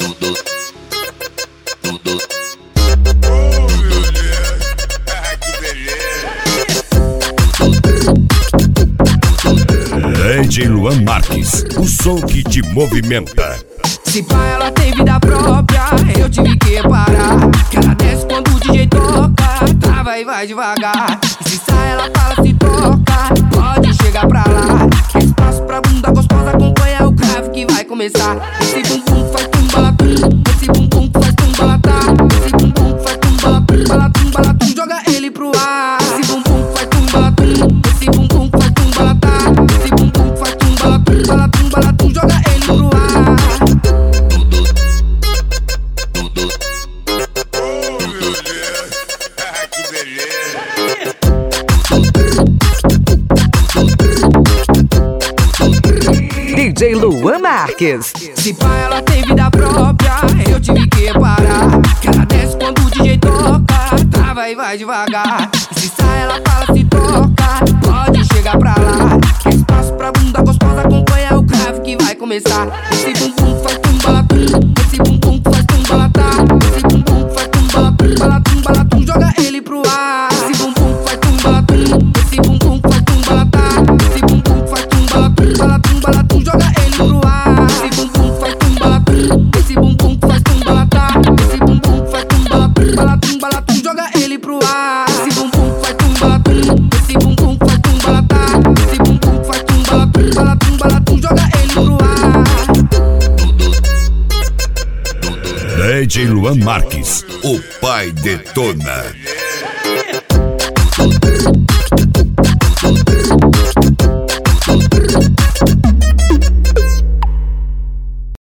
DJ Luan Marques, o som que te movimenta. Se pá, ela tem vida própria, eu tive que reparar que ela desce quando o DJ toca, trava e vai devagar. E se sai, ela fala, se toca, pode chegar pra lá. Quer espaço pra bunda gostosa, acompanha o grave que vai começar. Esse bumbum faz tumbalatum, esse bumbum faz tumbalatá, esse bumbum faz tumbalatum, balatum, balatum, joga ele pro ar. Esse bumbum faz tumbalatum, esse bumbum faz tumbalatá, esse bumbum faz tumbalatum, balatum, balatum, joga ele pro ar. DJ Luan Marques. Se pá, ela tem vida própria, eu tive que reparar que ela desce quando o DJ toca, trava e vai devagar. E se sai, ela fala, se toca, pode chegar pra lá. Quer espaço pra bunda gostosa, acompanha o grave que vai começar. Esse bumbum faz tumbalatum, esse bumbum faz tumbalatá, esse bumbum faz tumbalatum, balatum, balatum, joga ele pro ar. Esse bumbum faz tumbalatum, esse bumbum faz tumbalatá, esse bumbum faz tumbalatum, balatum, balatum, joga ele pro ar. Esse bumbum faz tumbalatum, esse bumbum faz tumbalatá, esse bumbum faz tumbalatum, balatum, balatum, joga ele pro ar. Esse bumbum faz tumbalatum, esse bumbum faz tumbalatá, esse bumbum faz tumbalatum, balatum, balatum, joga ele pro ar. DJ Luan Marques, o pai detona.